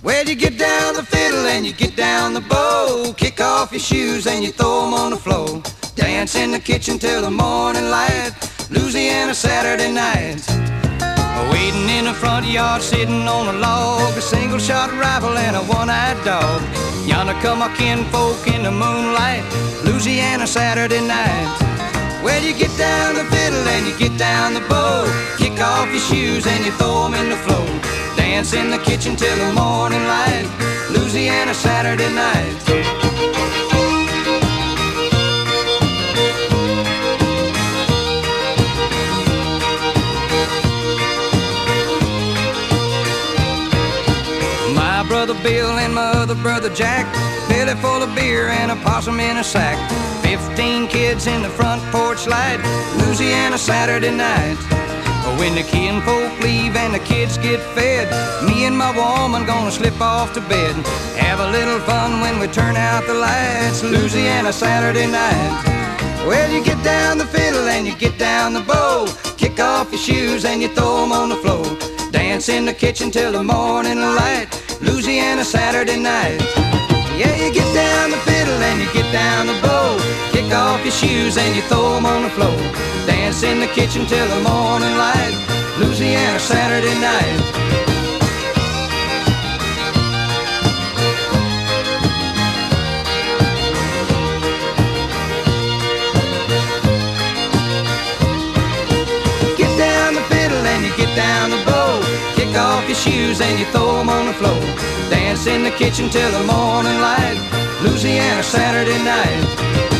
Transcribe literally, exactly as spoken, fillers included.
Well, you get down the fiddle and you get down the bow, kick off your shoes and you throw 'em on the floor. Dance in the kitchen till the morning light, Louisiana Saturday night. Waiting in the front yard, sitting on a log, a single shot rifle and a one-eyed dog. Yonder come my kinfolk in the moonlight, Louisiana Saturday night. Well, you get down the fiddle and you get down the bow, kick off your shoes and you throw 'em in the floor. Dance in the kitchen till the morning light, Louisiana Saturday night. My brother Bill and my other brother Jack, belly full of beer and a possum in a sack. Fifteen kids in the front porch light, Louisiana Saturday night. When the kinfolk leave and the kids get fed, me and my woman gonna slip off to bed. Have a little fun when we turn out the lights, Louisiana Saturday night. Well, you get down the fiddle and you get down the bow, kick off your shoes and you throw 'em on the floor. Dance in the kitchen till the morning light, Louisiana Saturday night. Yeah, you get down the fiddle and you get down the bow, kick off your shoes and you throw 'em on the floor. Dance in the kitchen till the morning light, Louisiana Saturday night. Get down the fiddle and you get down the bow, kick off your shoes and you throw 'em on the floor. Dance in the kitchen till the morning light, Louisiana Saturday night.